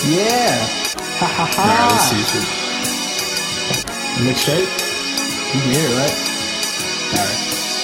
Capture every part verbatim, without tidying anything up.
Yeah. Ha ha ha. Alright, let's see shit. Look straight. You can hear it, right? Alright.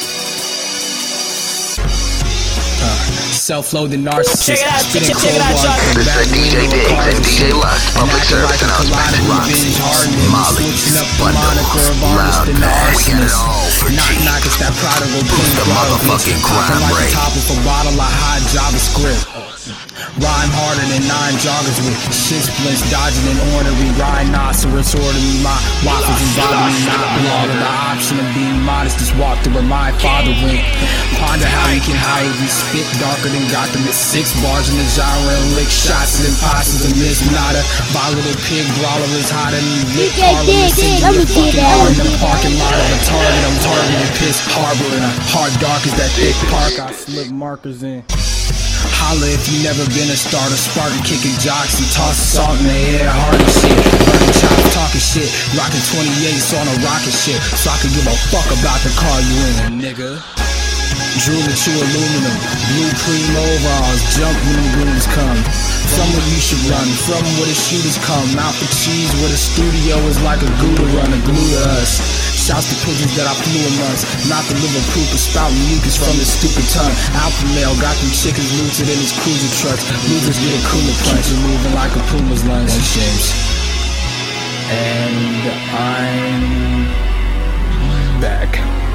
Self-loathing narcissist. Check it out, Spitting check it out, cold y'all. bars This is D J Diggs and D J Lust, public service announcement. Roxy, Molly, Bundles, Loud Pack, we got it all for Knock, cheap. knock, it's that prodigal Boost the motherfucking crime like rate. a top of a bottle of hot JavaScript. Rhyme harder than nine joggers with shit splits, dodging an ornery rhinoceros ordering my waffles and bothering me not belong. The option of being modest is walk to where my father went. Ponder how you can hide you spit darker than Gotham at six bars in the genre and lick shots at imposters and miss nada. Volatile pig brawler is hotter than Rick D J Harlan. Diggs, let me see that. In the parking lot of a Target, I'm targeting Piss Harbor in a hard dark as that thick park I slip markers in. Holla if you never been a starter, sparking, kicking jocks and tossing salt in the air, hard as shit, burning chop, talking shit, rocking twenty-eights on a rocket shit, so I can give a fuck about the car you in, nigga. Drooling to aluminum, blue cream overalls, jump when the goons come. From where you should run, from where the shooters come. Out for cheese where the studio is like a Gouda run, a glue to us. Shouts to pigeons that I flew amongst. Not the liver proof of spouting mucus from his stupid tongue. Alpha male got them chickens looted in his cruiser trucks. Losers get a cooler punch and moving like a Puma's lunch. That's James. And I'm back.